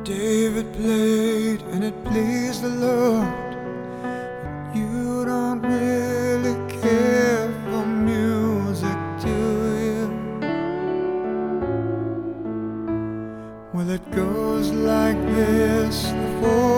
David played and it pleased the Lord. You don't really care for music, do you? Well, it goes like this: the